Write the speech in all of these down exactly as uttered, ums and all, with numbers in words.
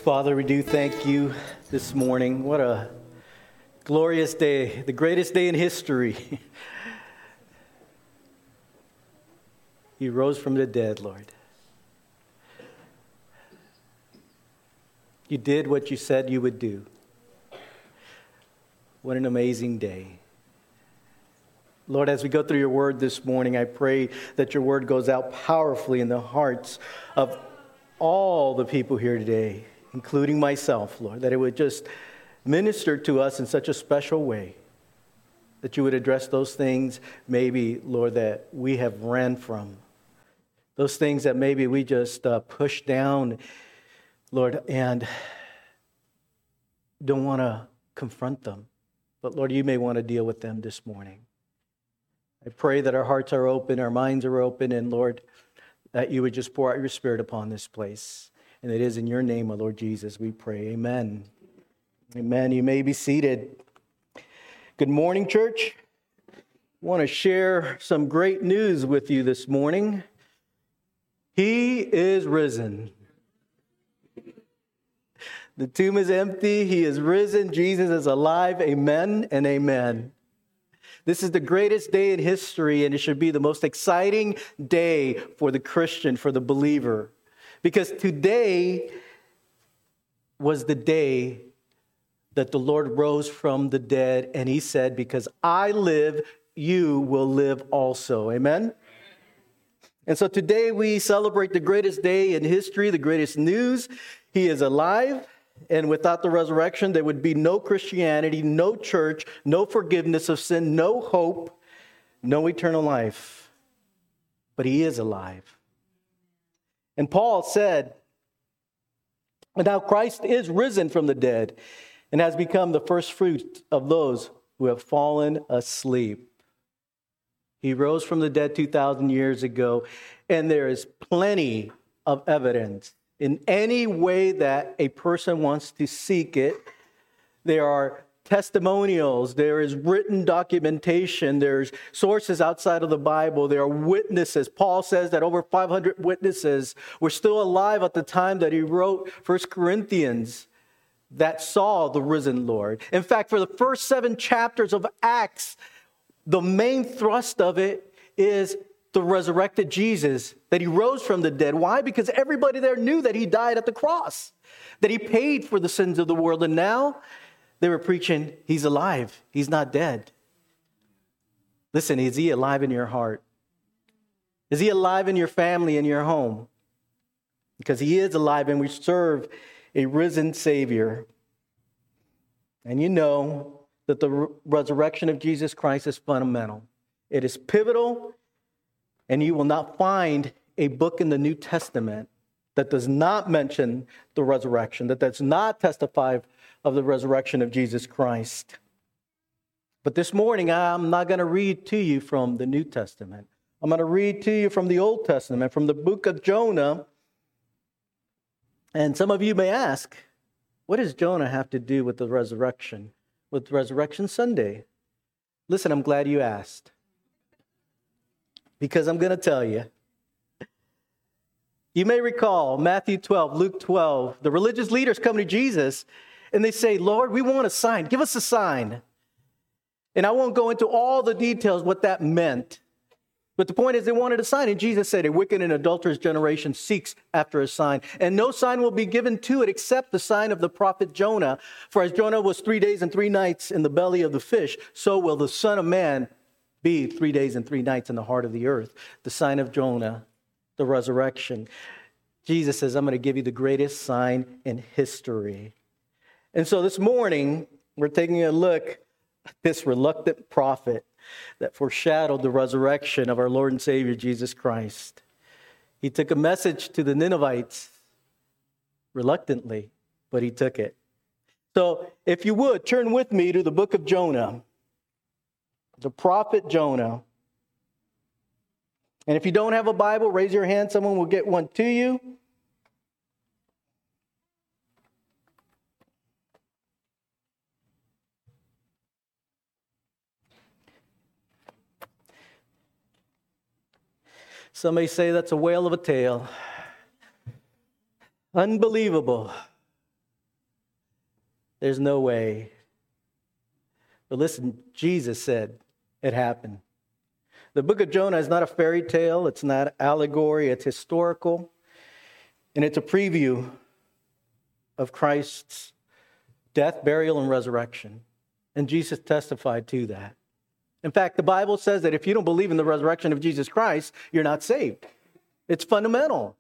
Father, we do thank you this morning. What a glorious day, the greatest day in history. You rose from the dead, Lord. You did what you said you would do. What an amazing day. Lord, as we go through your word this morning, I pray that your word goes out powerfully in the hearts of all the people here today, including myself, Lord, that it would just minister to us in such a special way, that you would address those things, maybe, Lord, that we have ran from, those things that maybe we just uh, push down, Lord, and don't want to confront them. But Lord, you may want to deal with them this morning. I pray that our hearts are open, our minds are open, and Lord, that you would just pour out your Spirit upon this place. And it is in your name, my Lord Jesus, we pray. Amen. Amen. You may be seated. Good morning, church. I want to share some great news with you this morning. He is risen. The tomb is empty. He is risen. Jesus is alive. Amen and amen. This is the greatest day in history, and it should be the most exciting day for the Christian, for the believer. Because today was the day that the Lord rose from the dead, and he said, because I live, you will live also. Amen? And so today we celebrate the greatest day in history, the greatest news. He is alive, and without the resurrection, there would be no Christianity, no church, no forgiveness of sin, no hope, no eternal life. But he is alive. And Paul said, now Christ is risen from the dead and has become the first fruit of those who have fallen asleep. He rose from the dead two thousand years ago, and there is plenty of evidence. In any way that a person wants to seek it, there are testimonials, there is written documentation, there's sources outside of the Bible, there are witnesses. Paul says that over five hundred witnesses were still alive at the time that he wrote First Corinthians that saw the risen Lord. In fact, for the first seven chapters of Acts, the main thrust of it is the resurrected Jesus, that he rose from the dead. Why? Because everybody there knew that he died at the cross, that he paid for the sins of the world, and now they were preaching, he's alive. He's not dead. Listen, is he alive in your heart? Is he alive in your family, in your home? Because he is alive, and we serve a risen Savior. And you know that the re- resurrection of Jesus Christ is fundamental. It is pivotal, and you will not find a book in the New Testament that does not mention the resurrection, that does not testify of the resurrection of Jesus Christ. But this morning, I'm not going to read to you from the New Testament. I'm going to read to you from the Old Testament, from the book of Jonah. And some of you may ask, what does Jonah have to do with the resurrection, with Resurrection Sunday? Listen, I'm glad you asked. Because I'm going to tell you. You may recall Matthew twelve, Luke twelve. The religious leaders come to Jesus and they say, Lord, we want a sign. Give us a sign. And I won't go into all the details what that meant. But the point is they wanted a sign. And Jesus said, a wicked and adulterous generation seeks after a sign. And no sign will be given to it except the sign of the prophet Jonah. For as Jonah was three days and three nights in the belly of the fish, so will the Son of Man be three days and three nights in the heart of the earth. The sign of Jonah, the resurrection. Jesus says, I'm going to give you the greatest sign in history. And so this morning, we're taking a look at this reluctant prophet that foreshadowed the resurrection of our Lord and Savior, Jesus Christ. He took a message to the Ninevites reluctantly, but he took it. So if you would, turn with me to the book of Jonah. The prophet Jonah. And if you don't have a Bible, raise your hand. Someone will get one to you. Some may say that's a whale of a tale. Unbelievable. There's no way. But listen, Jesus said it happened. The book of Jonah is not a fairy tale. It's not allegory. It's historical. And it's a preview of Christ's death, burial, and resurrection. And Jesus testified to that. In fact, the Bible says that if you don't believe in the resurrection of Jesus Christ, you're not saved. It's fundamental.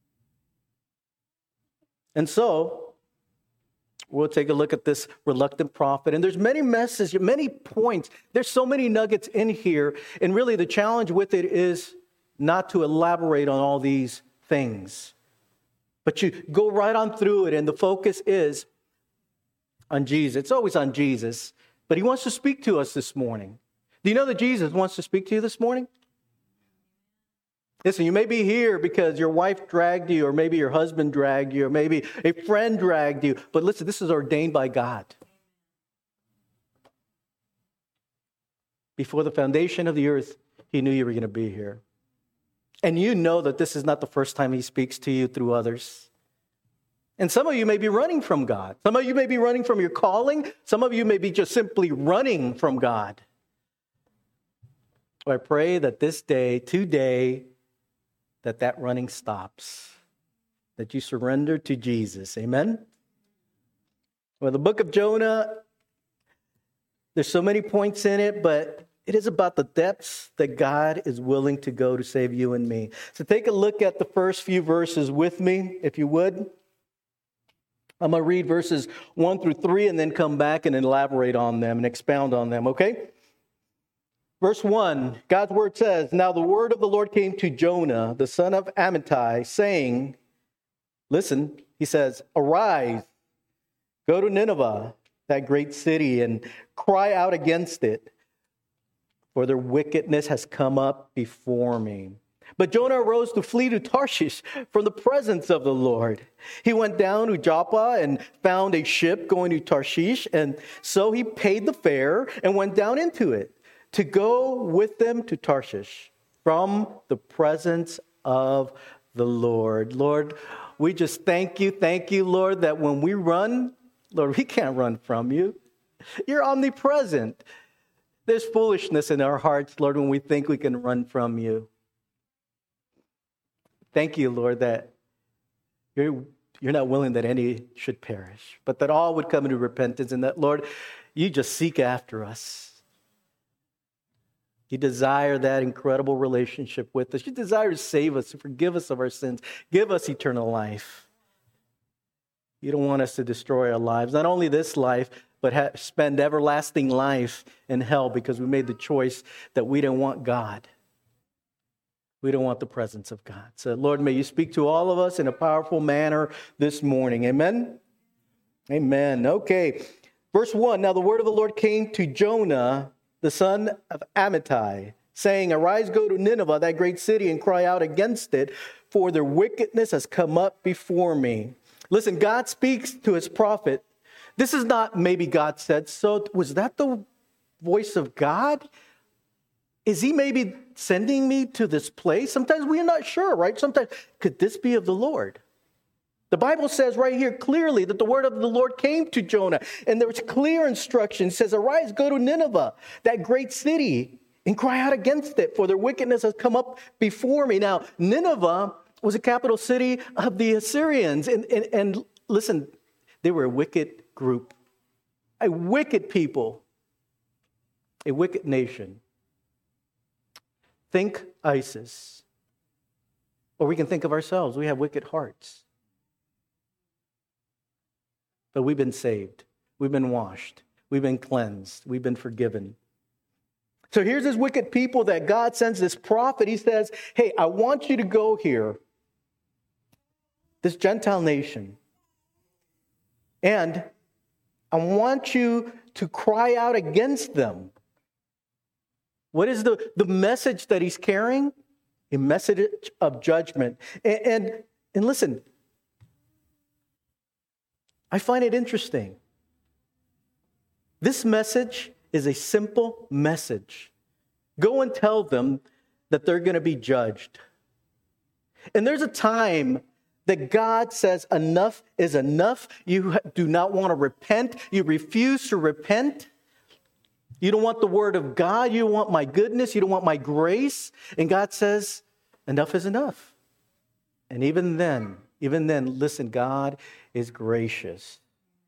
And so, we'll take a look at this reluctant prophet. And there's many messages, many points. There's so many nuggets in here. And really the challenge with it is not to elaborate on all these things. But you go right on through it, and the focus is on Jesus. It's always on Jesus. But he wants to speak to us this morning. Do you know that Jesus wants to speak to you this morning? Listen, you may be here because your wife dragged you, or maybe your husband dragged you, or maybe a friend dragged you. But listen, this is ordained by God. Before the foundation of the earth, he knew you were going to be here. And you know that this is not the first time he speaks to you through others. And some of you may be running from God. Some of you may be running from your calling. Some of you may be just simply running from God. So I pray that this day, today, that that running stops, that you surrender to Jesus. Amen? Well, the book of Jonah, there's so many points in it, but it is about the depths that God is willing to go to save you and me. So take a look at the first few verses with me, if you would. I'm going to read verses one through three and then come back and elaborate on them and expound on them, okay? Verse one, God's word says, "Now the word of the Lord came to Jonah, the son of Amittai, saying," listen, he says, "Arise, go to Nineveh, that great city, and cry out against it, for their wickedness has come up before me." But Jonah arose to flee to Tarshish from the presence of the Lord. He went down to Joppa and found a ship going to Tarshish, and so he paid the fare and went down into it, to go with them to Tarshish from the presence of the Lord. Lord, we just thank you, thank you, Lord, that when we run, Lord, we can't run from you. You're omnipresent. There's foolishness in our hearts, Lord, when we think we can run from you. Thank you, Lord, that you're, you're not willing that any should perish, but that all would come into repentance, and that, Lord, you just seek after us. You desire that incredible relationship with us. You desire to save us, to forgive us of our sins, give us eternal life. You don't want us to destroy our lives, not only this life, but ha- spend everlasting life in hell because we made the choice that we don't want God. We don't want the presence of God. So, Lord, may you speak to all of us in a powerful manner this morning. Amen? Amen. Okay. Verse one, "Now the word of the Lord came to Jonah, the son of Amittai, saying, Arise, go to Nineveh, that great city, and cry out against it, for their wickedness has come up before me." Listen, God speaks to his prophet. This is not maybe God said so. Was that the voice of God? Is he maybe sending me to this place? Sometimes we're not sure, right? Sometimes, could this be of the Lord? The Bible says right here clearly that the word of the Lord came to Jonah, and there was clear instruction. It says, "Arise, go to Nineveh, that great city, and cry out against it, for their wickedness has come up before me." Now, Nineveh was a capital city of the Assyrians. And, and, and listen, they were a wicked group, a wicked people, a wicked nation. Think ISIS. Or we can think of ourselves. We have wicked hearts. But we've been saved. We've been washed. We've been cleansed. We've been forgiven. So here's this wicked people that God sends this prophet. He says, hey, I want you to go here, this Gentile nation, and I want you to cry out against them. What is the, the message that he's carrying? A message of judgment. And, and, and listen, I find it interesting. This message is a simple message. Go and tell them that they're going to be judged. And there's a time that God says enough is enough. You do not want to repent. You refuse to repent. You don't want the word of God. You don't want my goodness. You don't want my grace. And God says, enough is enough. And even then, even then, listen, God is gracious.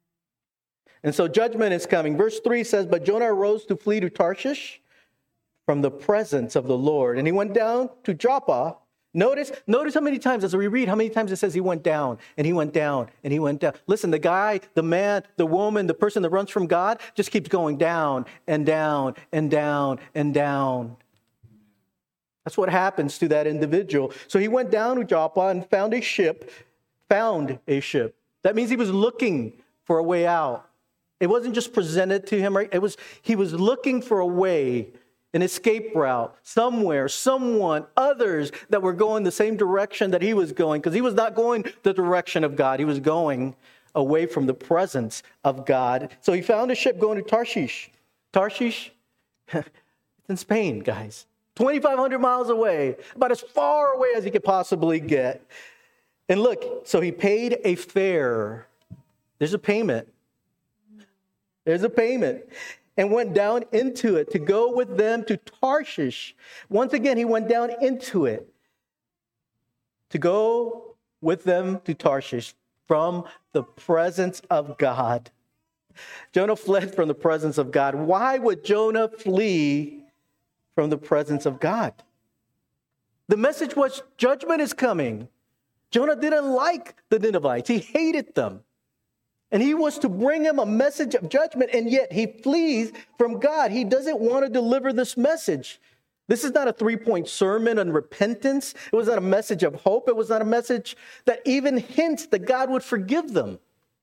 And so judgment is coming. Verse three says, but Jonah arose to flee to Tarshish from the presence of the Lord. And he went down to Joppa. Notice, notice how many times, as we read, how many times it says he went down, and he went down, and he went down. Listen, the guy, the man, the woman, the person that runs from God just keeps going down and down and down and down. That's what happens to that individual. So he went down to Joppa and found a ship, found a ship. That means he was looking for a way out. It wasn't just presented to him, right? It was, he was looking for a way, an escape route, somewhere, someone, others that were going the same direction that he was going, because he was not going the direction of God. He was going away from the presence of God. So he found a ship going to Tarshish. Tarshish, it's in Spain, guys. twenty-five hundred miles away, about as far away as he could possibly get. And look, so he paid a fare. There's a payment. There's a payment. And went down into it to go with them to Tarshish. Once again, he went down into it to go with them to Tarshish from the presence of God. Jonah fled from the presence of God. Why would Jonah flee from the presence of God? The message was judgment is coming. Jonah didn't like the Ninevites. He hated them. And he was to bring him a message of judgment, and yet he flees from God. He doesn't want to deliver this message. This is not a three-point sermon on repentance. It was not a message of hope. It was not a message that even hints that God would forgive them.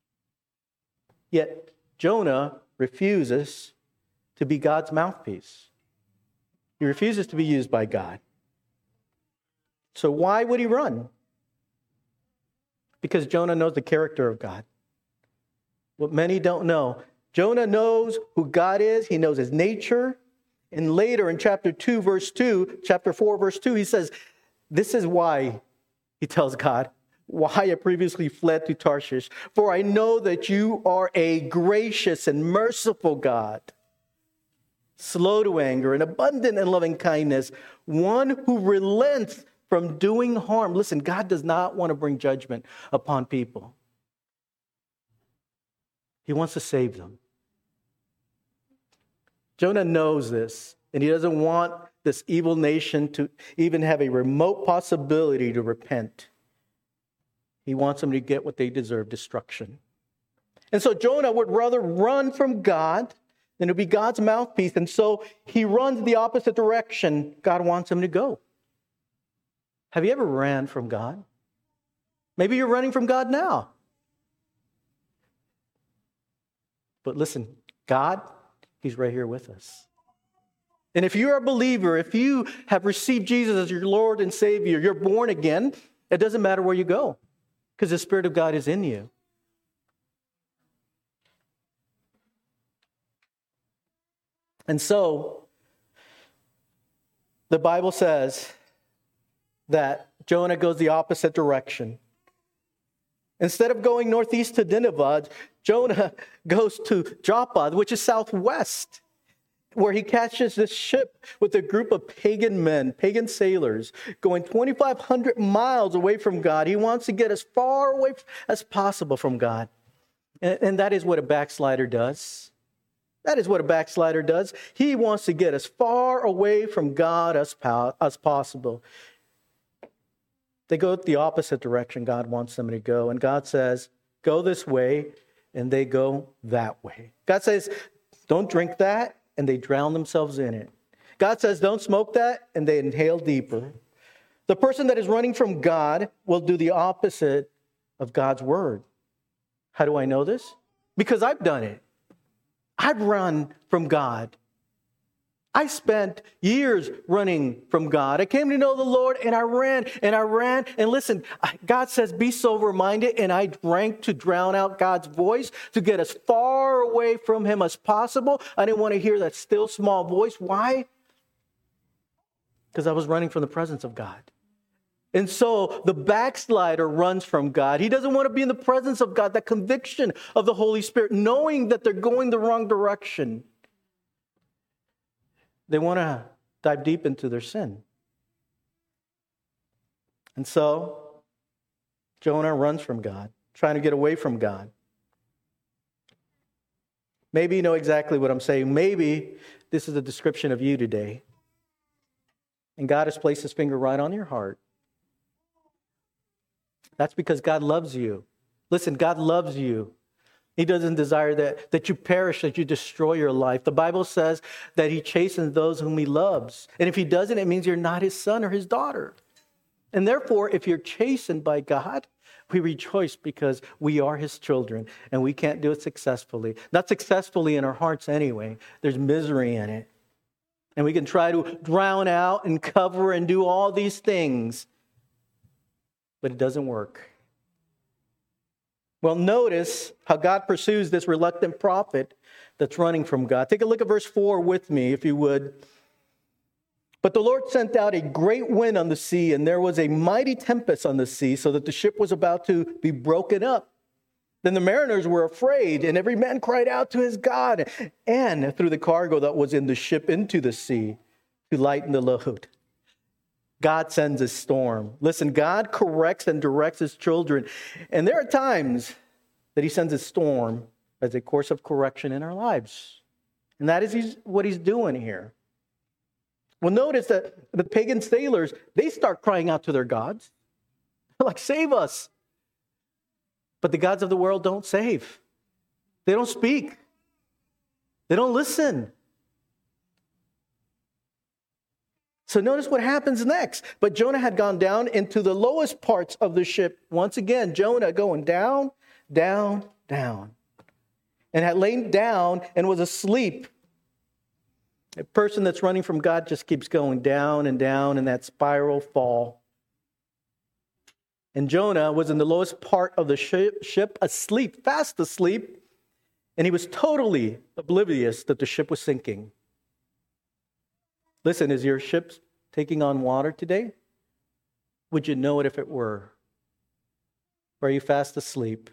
Yet Jonah refuses to be God's mouthpiece. He refuses to be used by God. So why would he run? Because Jonah knows the character of God. What many don't know. Jonah knows who God is. He knows his nature. And later in chapter two, verse two, chapter four, verse two, he says, this is why, he tells God, why I previously fled to Tarshish. For I know that you are a gracious and merciful God, slow to anger and abundant in loving kindness, one who relents from doing harm. Listen, God does not want to bring judgment upon people. He wants to save them. Jonah knows this, and he doesn't want this evil nation to even have a remote possibility to repent. He wants them to get what they deserve, destruction. And so Jonah would rather run from God than to be God's mouthpiece, and so he runs the opposite direction God wants him to go. Have you ever ran from God? Maybe you're running from God now. But listen, God, He's right here with us. And if you're a believer, if you have received Jesus as your Lord and Savior, you're born again, it doesn't matter where you go because the Spirit of God is in you. And so, the Bible says that Jonah goes the opposite direction. Instead of going northeast to Nineveh, Jonah goes to Joppa, which is southwest, where he catches this ship with a group of pagan men, pagan sailors, going twenty-five hundred miles away from God. He wants to get as far away as possible from God. And, and that is what a backslider does. That is what a backslider does. He wants to get as far away from God as, po- as possible. They go the opposite direction God wants them to go. And God says, go this way, and they go that way. God says, don't drink that, and they drown themselves in it. God says, don't smoke that, and they inhale deeper. The person that is running from God will do the opposite of God's word. How do I know this? Because I've done it. I've run from God. I spent years running from God. I came to know the Lord, and I ran, and I ran. And listen, God says, be sober-minded, and I drank to drown out God's voice, to get as far away from Him as possible. I didn't want to hear that still small voice. Why? Because I was running from the presence of God. And so the backslider runs from God. He doesn't want to be in the presence of God, that conviction of the Holy Spirit, knowing that they're going the wrong direction. They want to dive deep into their sin. And so Jonah runs from God, trying to get away from God. Maybe you know exactly what I'm saying. Maybe this is a description of you today. And God has placed his finger right on your heart. That's because God loves you. Listen, God loves you. He doesn't desire that, that you perish, that you destroy your life. The Bible says that he chastens those whom he loves. And if he doesn't, it means you're not his son or his daughter. And therefore, if you're chastened by God, we rejoice because we are his children and we can't do it successfully. Not successfully in our hearts anyway. There's misery in it. And we can try to drown out and cover and do all these things. But it doesn't work. Well, notice how God pursues this reluctant prophet that's running from God. Take a look at verse four with me, if you would. But the Lord sent out a great wind on the sea, and there was a mighty tempest on the sea, so that the ship was about to be broken up. Then the mariners were afraid, and every man cried out to his God, and threw the cargo that was in the ship into the sea to lighten the load. God sends a storm. Listen, God corrects and directs his children. And there are times that he sends a storm as a course of correction in our lives. And that is what he's doing here. Well, notice that the pagan sailors, they start crying out to their gods. They're like, save us. But the gods of the world don't save. They don't speak. They don't listen. So notice what happens next. But Jonah had gone down into the lowest parts of the ship. Once again, Jonah going down, down, down. And had lain down and was asleep. A person that's running from God just keeps going down and down in that spiral fall. And Jonah was in the lowest part of the ship, asleep, fast asleep. And he was totally oblivious that the ship was sinking. Listen, is your ship taking on water today? Would you know it if it were? Or are you fast asleep?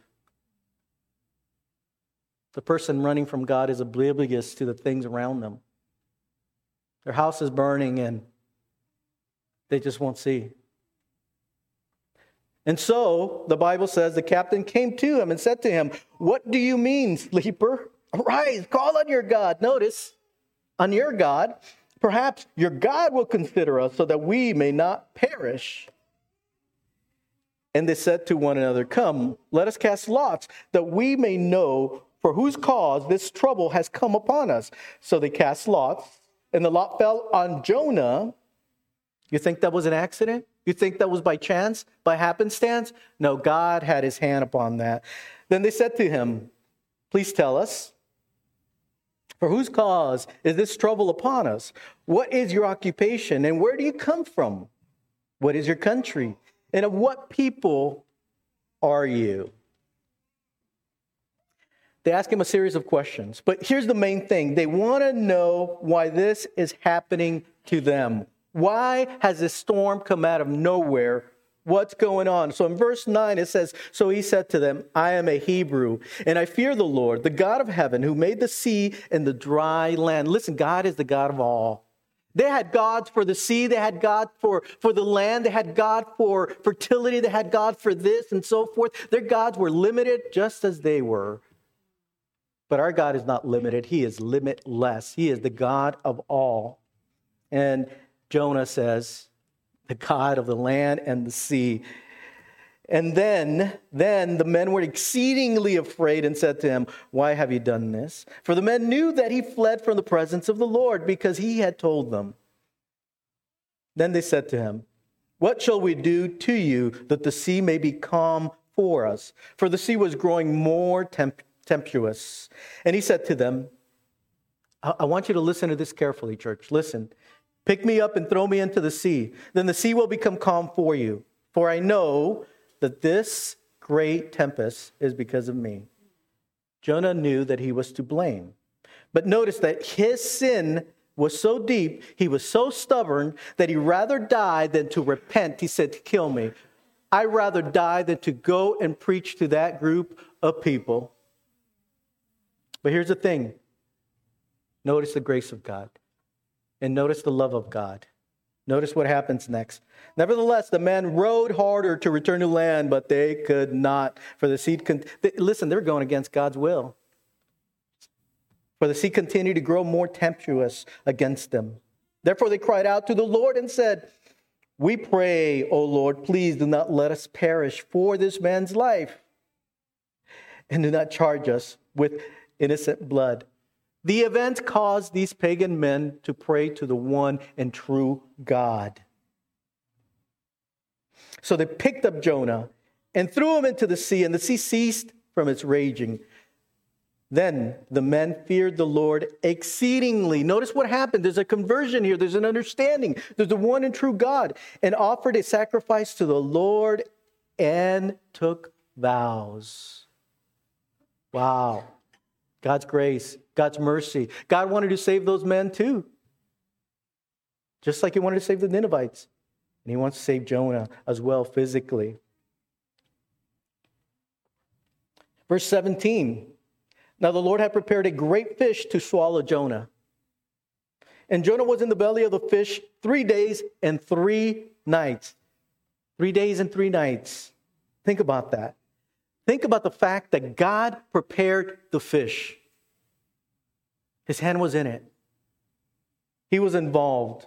The person running from God is oblivious to the things around them. Their house is burning and they just won't see. And so, the Bible says, the captain came to him and said to him, "What do you mean, sleeper? Arise, call on your God." Notice, on your God. "Perhaps your God will consider us so that we may not perish." And they said to one another, "Come, let us cast lots, that we may know for whose cause this trouble has come upon us." So they cast lots, and the lot fell on Jonah. You think that was an accident? You think that was by chance, by happenstance? No, God had his hand upon that. Then they said to him, "Please tell us, for whose cause is this trouble upon us? What is your occupation, and where do you come from? What is your country, and of what people are you?" They ask him a series of questions. But here's the main thing. They want to know why this is happening to them. Why has this storm come out of nowhere? What's going on? So in verse nine, it says, "So he said to them, I am a Hebrew, and I fear the Lord, the God of heaven, who made the sea and the dry land." Listen, God is the God of all. They had gods for the sea. They had God for, for the land. They had God for fertility. They had God for this and so forth. Their gods were limited just as they were. But our God is not limited. He is limitless. He is the God of all. And Jonah says, the God of the land and the sea. And then, then the men were exceedingly afraid and said to him, "Why have you done this?" For the men knew that he fled from the presence of the Lord, because he had told them. Then they said to him, "What shall we do to you that the sea may be calm for us?" For the sea was growing more temp- tempestuous. And he said to them, I-, I want you to listen to this carefully, church. Listen. "Pick me up and throw me into the sea. Then the sea will become calm for you. For I know that this great tempest is because of me." Jonah knew that he was to blame. But notice that his sin was so deep, he was so stubborn that he rather die than to repent. He said, kill me. I'd rather die than to go and preach to that group of people. But here's the thing. Notice the grace of God. And notice the love of God. Notice what happens next. Nevertheless, the men rowed harder to return to land, but they could not. For the sea, con- they, listen, they're going against God's will. For the sea continued to grow more tempestuous against them. Therefore they cried out to the Lord and said, we pray, O Lord, please do not let us perish for this man's life, and do not charge us with innocent blood. The event caused these pagan men to pray to the one and true God. So they picked up Jonah and threw him into the sea, and the sea ceased from its raging. Then the men feared the Lord exceedingly. Notice what happened. There's a conversion here. There's an understanding. There's the one and true God. And offered a sacrifice to the Lord and took vows. Wow. God's grace, God's mercy. God wanted to save those men too. Just like he wanted to save the Ninevites. And he wants to save Jonah as well physically. Verse seventeen. Now the Lord had prepared a great fish to swallow Jonah. And Jonah was in the belly of the fish three days and three nights. Three days and three nights. Think about that. Think about the fact that God prepared the fish. His hand was in it. He was involved.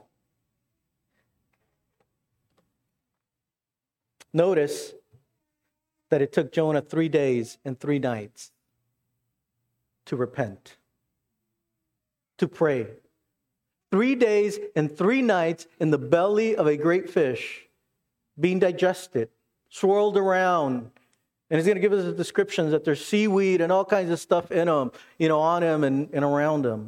Notice that it took Jonah three days and three nights to repent, to pray. Three days and three nights in the belly of a great fish, being digested, swirled around. And he's going to give us the descriptions that there's seaweed and all kinds of stuff in him, you know, on him and, and around him.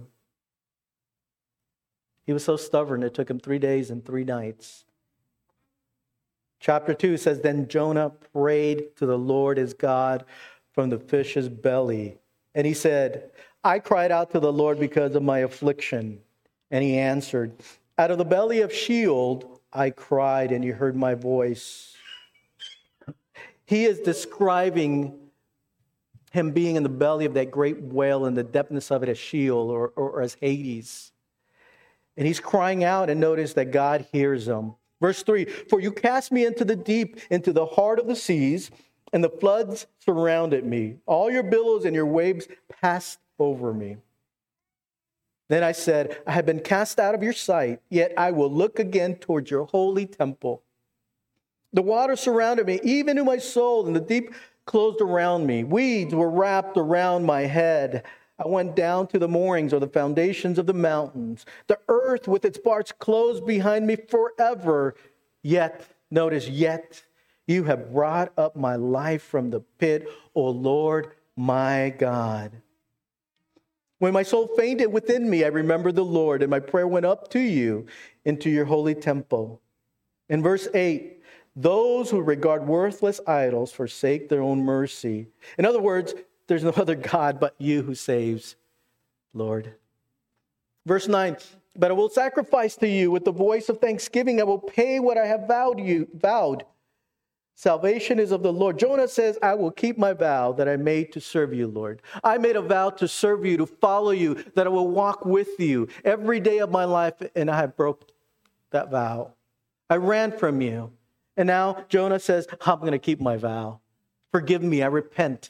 He was so stubborn, it took him three days and three nights. Chapter two says, then Jonah prayed to the Lord his God from the fish's belly. And he said, I cried out to the Lord because of my affliction. And he answered, out of the belly of Sheol I cried, and you heard my voice. He is describing him being in the belly of that great whale and the depthness of it as Sheol or, or, or as Hades. And he's crying out, and notice that God hears him. Verse three, for you cast me into the deep, into the heart of the seas, and the floods surrounded me. All your billows and your waves passed over me. Then I said, I have been cast out of your sight, yet I will look again towards your holy temple. The water surrounded me, even to my soul, and the deep closed around me. Weeds were wrapped around my head. I went down to the moorings or the foundations of the mountains. The earth with its parts closed behind me forever. Yet, notice, yet you have brought up my life from the pit, O Lord, my God. When my soul fainted within me, I remembered the Lord, and my prayer went up to you into your holy temple. In verse eight, those who regard worthless idols forsake their own mercy. In other words, there's no other God but you who saves, Lord. Verse nine, but I will sacrifice to you with the voice of thanksgiving. I will pay what I have vowed you vowed. Salvation is of the Lord. Jonah says, I will keep my vow that I made to serve you, Lord. I made a vow to serve you, to follow you, that I will walk with you every day of my life, and I have broke that vow. I ran from you. And now Jonah says, I'm going to keep my vow. Forgive me, I repent.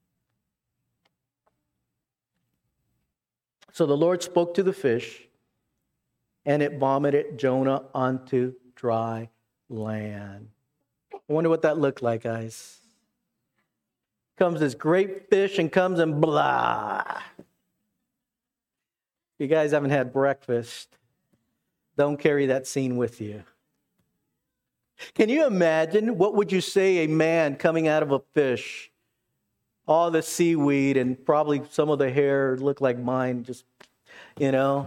So the Lord spoke to the fish, and it vomited Jonah onto dry land. I wonder what that looked like, guys. Comes this great fish and comes and blah. If you guys haven't had breakfast, don't carry that scene with you. Can you imagine, what would you say a man coming out of a fish? All the seaweed and probably some of the hair looked like mine, just, you know.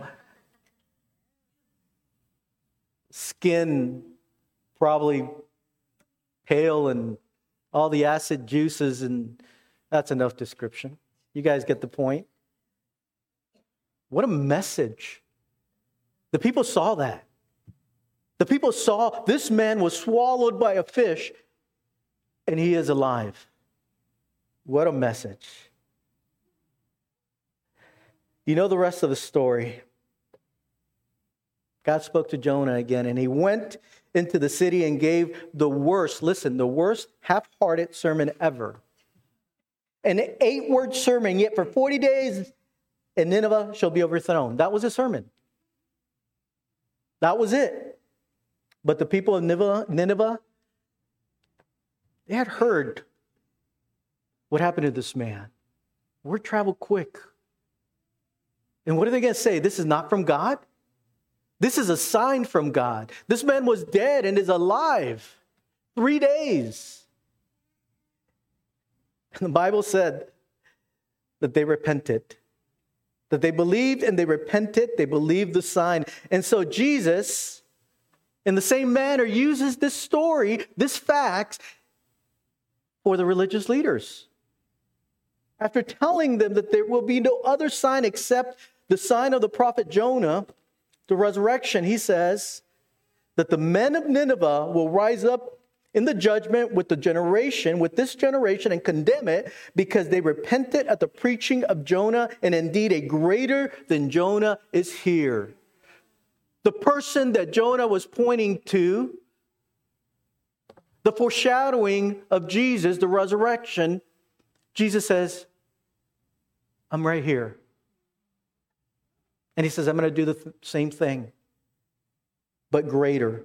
Skin probably pale and all the acid juices, and that's enough description. You guys get the point. What a message. The people saw that. The people saw this man was swallowed by a fish, and he is alive. What a message. You know the rest of the story. God spoke to Jonah again, and he went into the city and gave the worst, listen, the worst half-hearted sermon ever. An eight-word sermon, yet for forty days, and Nineveh shall be overthrown. That was a sermon. That was it. But the people of Nineveh, Nineveh, they had heard what happened to this man. Word traveled quick. And what are they going to say? This is not from God? This is a sign from God. This man was dead and is alive. Three days. And the Bible said that they repented. That they believed and they repented. They believed the sign. And so Jesus, in the same manner, uses this story, this fact, for the religious leaders. After telling them that there will be no other sign except the sign of the prophet Jonah, the resurrection, he says that the men of Nineveh will rise up in the judgment with the generation, with this generation, and condemn it because they repented at the preaching of Jonah, and indeed a greater than Jonah is here. The person that Jonah was pointing to, the foreshadowing of Jesus, the resurrection, Jesus says, I'm right here. And he says, I'm going to do the th- same thing, but greater.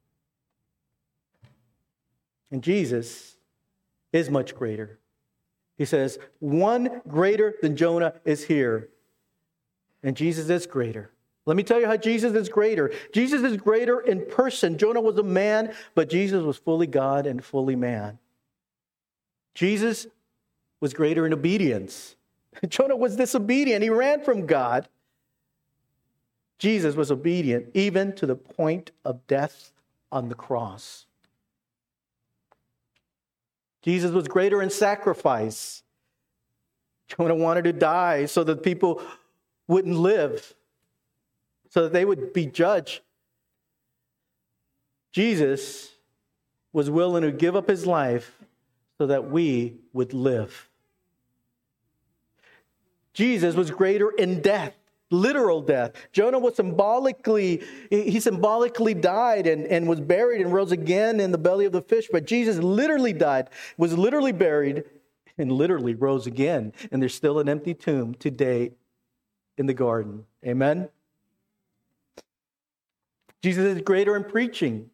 And Jesus is much greater. He says, one greater than Jonah is here. And Jesus is greater. Let me tell you how Jesus is greater. Jesus is greater in person. Jonah was a man, but Jesus was fully God and fully man. Jesus was greater in obedience. Jonah was disobedient. He ran from God. Jesus was obedient even to the point of death on the cross. Jesus was greater in sacrifice. Jonah wanted to die so that people wouldn't live, so that they would be judged. Jesus was willing to give up his life so that we would live. Jesus was greater in death. Literal death. Jonah was symbolically, he symbolically died and, and was buried and rose again in the belly of the fish. But Jesus literally died, was literally buried, and literally rose again. And there's still an empty tomb today in the garden. Amen? Jesus is greater in preaching.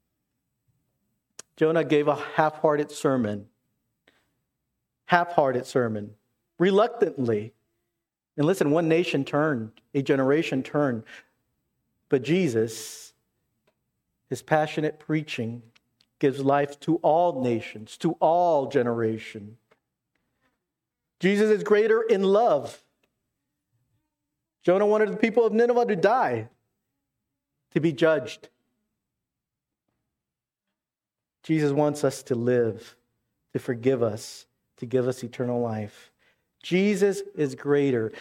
Jonah gave a half-hearted sermon. Half-hearted sermon. Reluctantly. And listen, one nation turned, a generation turned. But Jesus, his passionate preaching, gives life to all nations, to all generations. Jesus is greater in love. Jonah wanted the people of Nineveh to die, to be judged. Jesus wants us to live, to forgive us, to give us eternal life. Jesus is greater.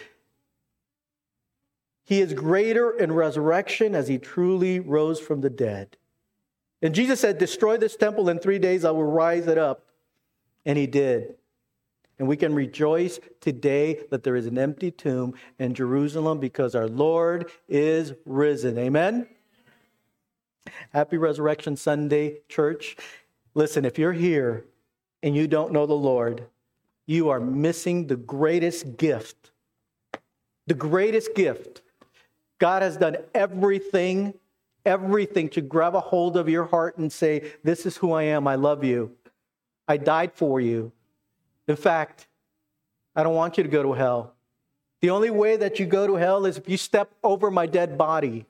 He is greater in resurrection as he truly rose from the dead. And Jesus said, destroy this temple in three days, I will rise it up. And he did. And we can rejoice today that there is an empty tomb in Jerusalem because our Lord is risen. Amen? Happy Resurrection Sunday, church. Listen, if you're here and you don't know the Lord, you are missing the greatest gift. The greatest gift. God has done everything, everything to grab a hold of your heart and say, this is who I am. I love you. I died for you. In fact, I don't want you to go to hell. The only way that you go to hell is if you step over my dead body.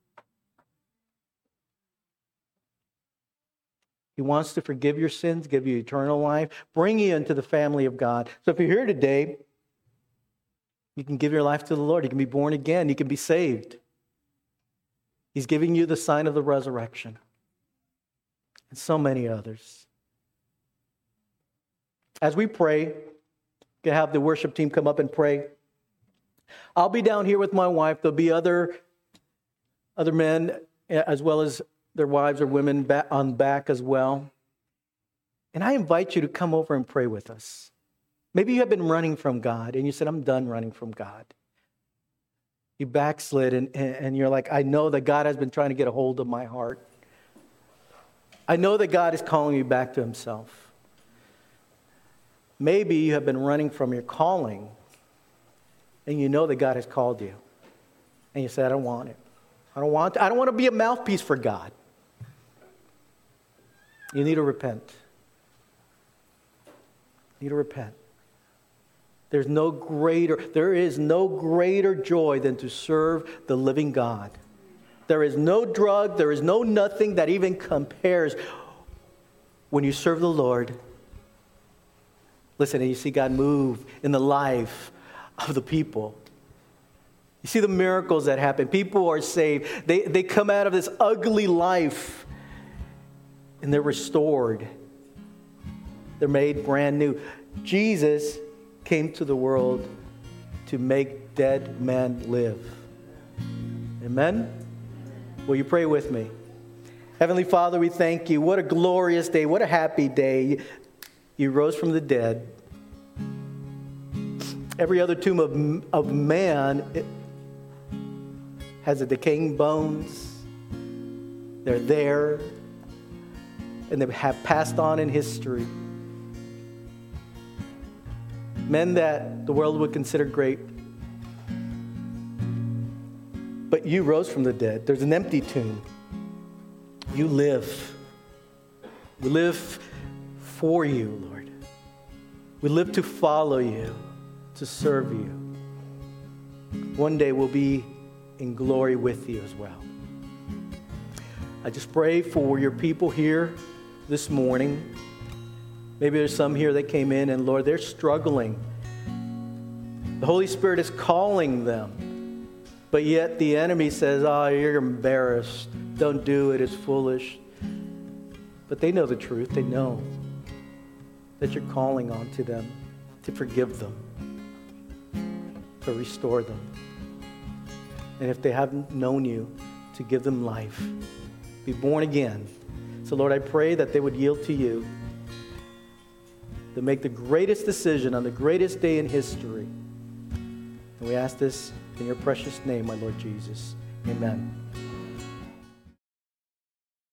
He wants to forgive your sins, give you eternal life, bring you into the family of God. So if you're here today, you can give your life to the Lord. You can be born again. You can be saved. He's giving you the sign of the resurrection. And so many others. As we pray, you can have the worship team come up and pray. I'll be down here with my wife. There'll be other other men, as well as their wives or women back on back as well. And I invite you to come over and pray with us. Maybe you have been running from God and you said, I'm done running from God. You backslid and, and you're like, I know that God has been trying to get a hold of my heart. I know that God is calling you back to himself. Maybe you have been running from your calling and you know that God has called you. And you say, I don't want it. I don't want, I don't want to be a mouthpiece for God. You need to repent. You need to repent. There's no greater, there is no greater joy than to serve the living God. There is no drug, there is no nothing that even compares when you serve the Lord. Listen, and you see God move in the life of the people. You see the miracles that happen. People are saved. They, they come out of this ugly life and they're restored. They're made brand new. Jesus came to the world to make dead men live. Amen? Will you pray with me? Heavenly Father, we thank you. What a glorious day. What a happy day. You rose from the dead. Every other tomb of, of man it has a decaying bones. They're there. And they have passed on in history. Men that the world would consider great. But you rose from the dead. There's an empty tomb. You live. We live for you, Lord. We live to follow you, to serve you. One day we'll be in glory with you as well. I just pray for your people here this morning. Maybe there's some here that came in and, Lord, they're struggling. The Holy Spirit is calling them. But yet the enemy says, oh, you're embarrassed. Don't do it. It's foolish. But they know the truth. They know that you're calling on to them to forgive them, to restore them. And if they haven't known you, to give them life, be born again. So, Lord, I pray that they would yield to you, to make the greatest decision on the greatest day in history. And we ask this in your precious name, my Lord Jesus. Amen.